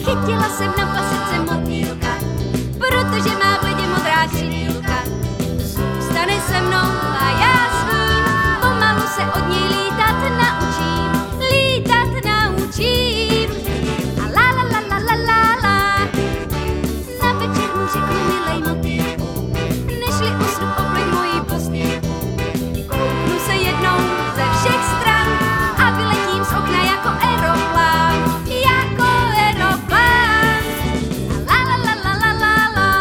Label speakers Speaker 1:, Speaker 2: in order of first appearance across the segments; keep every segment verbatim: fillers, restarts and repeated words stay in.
Speaker 1: chytila jsem na pasece motýlka, protože má v ledě modrá křidílka. Zůstane se mnou a já s ním, pomalu se od něj lítat naučím, lítat naučím. A la la la la la la la, na večer mu řeknu milej motýlku, nešli usnu opleť mojí postýlku. Kouknu se jednou ze všech stran a vyletím z okna jako aeroplán, jako aeroplán. A la la la la la la,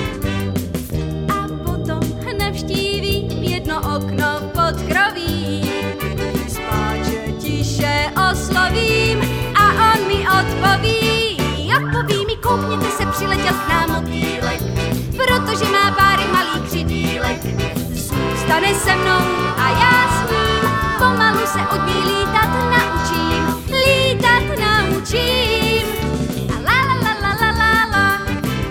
Speaker 1: a potom navštívím jedno okno v podkroví. Spáče tiše oslovím a on mi odpoví. Odpoví mi, koukněte se, přiletěl k nám motýlek, protože má pár malých křidílek. Zůstane se mnou a já s ním, pomalu se od něj lítat naučím, lítat naučím. A la la la la la la la.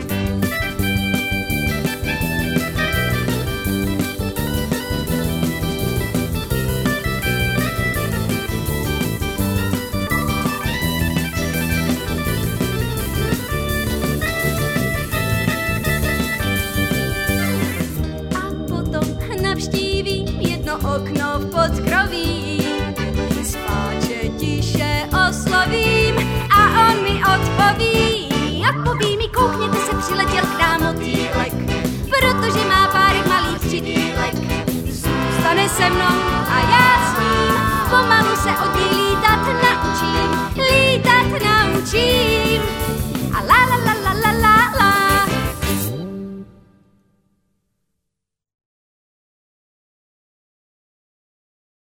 Speaker 1: A potom navštívím jedno okno v podkroví. Spáče tiše oslovím a on mi odpoví. Odpoví mi, koukněte se, přiletěl k nám motýlek, protože má pár malých křidílek. Zůstane se mnou a já s ním, pomalu se od něj